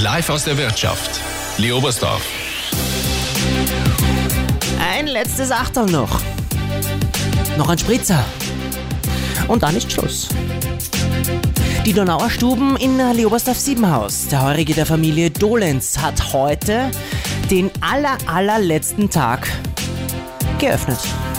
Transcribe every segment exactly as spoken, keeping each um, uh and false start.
Live aus der Wirtschaft. Lee Oberstdorf. Ein letztes Achtung noch. Noch ein Spritzer. Und dann ist Schluss. Die Donauer Stuben in Lee Oberstdorf-Siebenhaus, der Heurige der Familie Dolenz, hat heute den aller, allerletzten Tag geöffnet.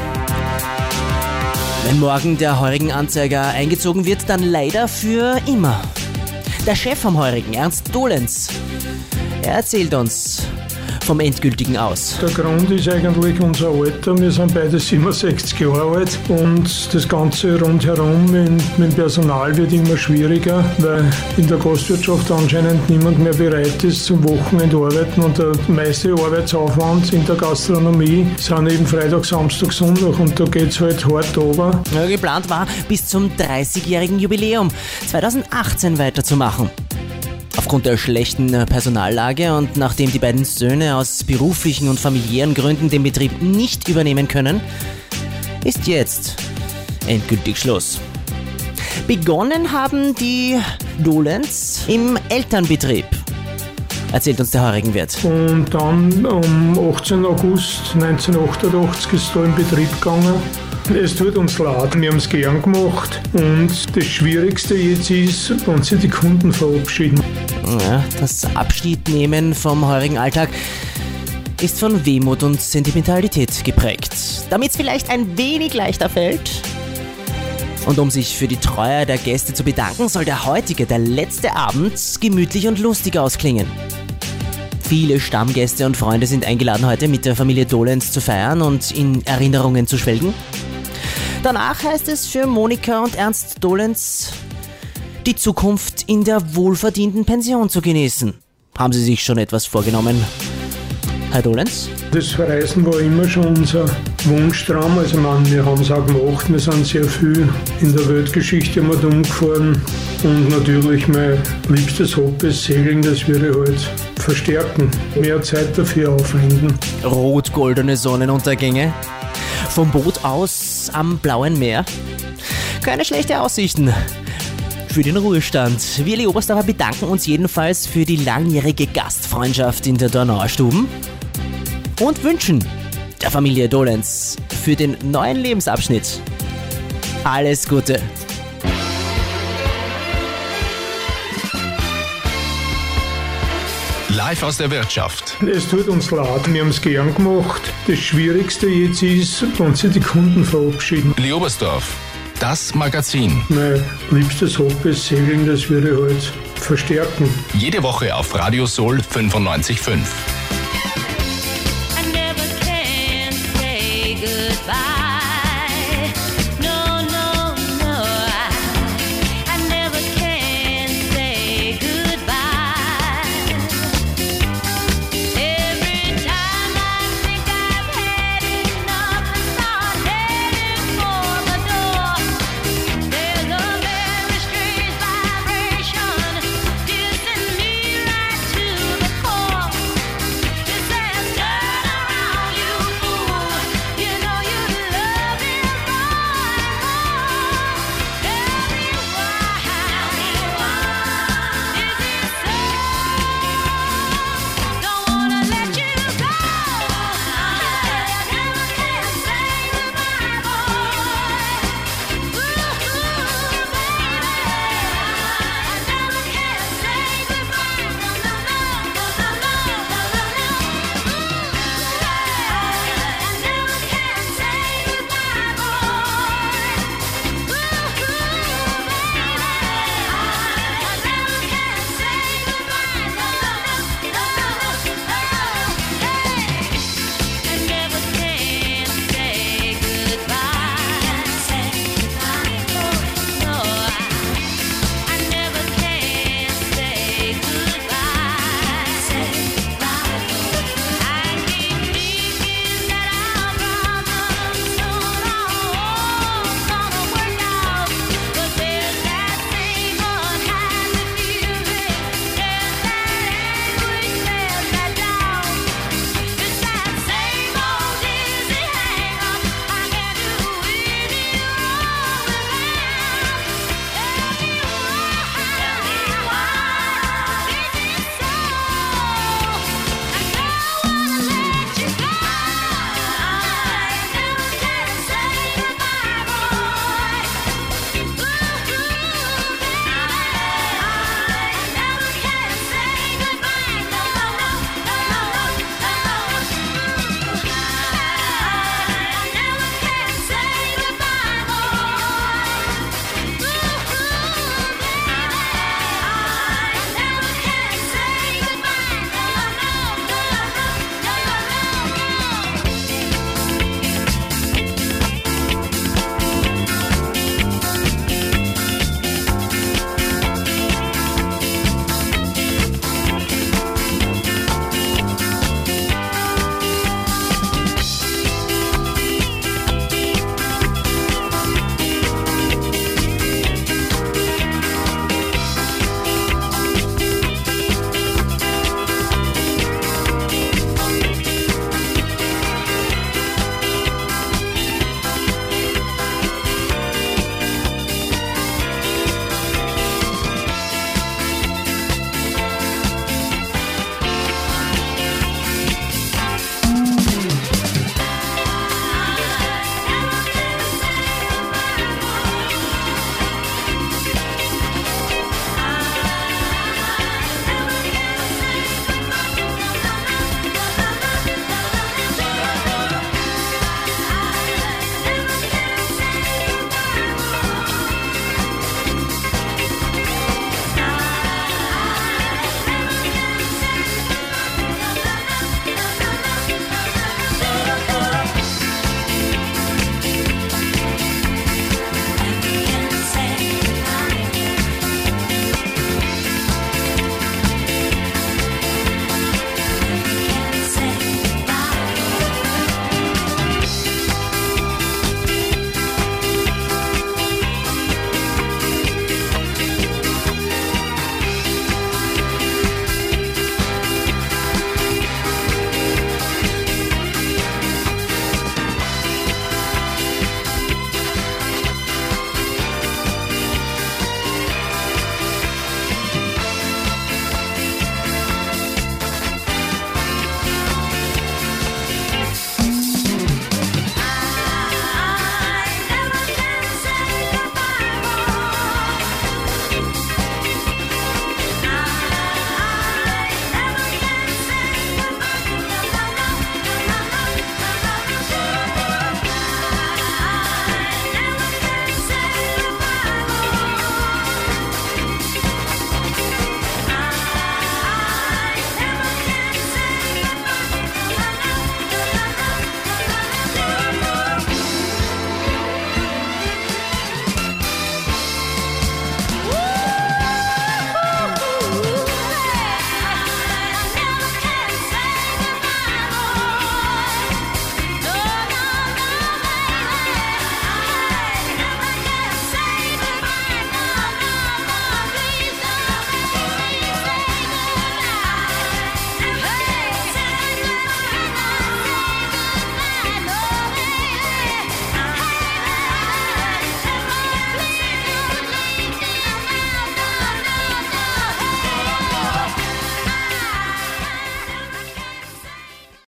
Wenn morgen der Heurigen Anzeiger eingezogen wird, dann leider für immer. Der Chef vom Heurigen, Ernst Dolenz, er erzählt uns vom endgültigen Aus. Der Grund ist eigentlich unser Alter. Wir sind beide siebenundsechzig Jahre alt und das Ganze rundherum mit, mit dem Personal wird immer schwieriger, weil in der Gastwirtschaft anscheinend niemand mehr bereit ist zum Wochenende arbeiten und der meiste Arbeitsaufwand in der Gastronomie sind eben Freitag, Samstag, Sonntag und da geht es halt hart runter. Ja, geplant war, bis zum dreißigjährigen Jubiläum zweitausendachtzehn weiterzumachen. Aufgrund der schlechten Personallage und nachdem die beiden Söhne aus beruflichen und familiären Gründen den Betrieb nicht übernehmen können, ist jetzt endgültig Schluss. Begonnen haben die Dolenz im Elternbetrieb, erzählt uns der Heurigenwirt. Und dann am achtzehnten August neunzehnhundertachtundachtzig ist es da in Betrieb gegangen. Es tut uns leid, wir haben es gern gemacht und das Schwierigste jetzt ist, wenn sich die Kunden verabschieden. Ja, das Abschiednehmen vom heurigen Alltag ist von Wehmut und Sentimentalität geprägt. Damit es vielleicht ein wenig leichter fällt und um sich für die Treue der Gäste zu bedanken, soll der heutige, der letzte Abend, gemütlich und lustig ausklingen. Viele Stammgäste und Freunde sind eingeladen, heute mit der Familie Dolenz zu feiern und in Erinnerungen zu schwelgen. Danach heißt es für Monika und Ernst Dolenz, die Zukunft in der wohlverdienten Pension zu genießen. Haben Sie sich schon etwas vorgenommen, Herr Dolenz? Das Verreisen war immer schon unser Wunschtraum. Also man, wir haben es auch gemacht, wir sind sehr viel in der Weltgeschichte mal umgefahren. Und natürlich mein liebstes Hobby ist Segeln, das würde ich halt verstärken, mehr Zeit dafür aufwenden. Rot-goldene Sonnenuntergänge, vom Boot aus am blauen Meer. Keine schlechte Aussichten für den Ruhestand. Wir Lee Oberstdorfer bedanken uns jedenfalls für die langjährige Gastfreundschaft in der Donauer Stuben und wünschen der Familie Dolenz für den neuen Lebensabschnitt alles Gute. Live aus der Wirtschaft. Es tut uns leid, wir haben es gern gemacht. Das Schwierigste jetzt ist, wenn sich die Kunden verabschieden. Lee Oberstdorf, das Magazin. Mein liebstes Hobby ist Segeln, das würde ich halt verstärken. Jede Woche auf Radio Soul fünfundneunzig Komma fünf. I never can say goodbye.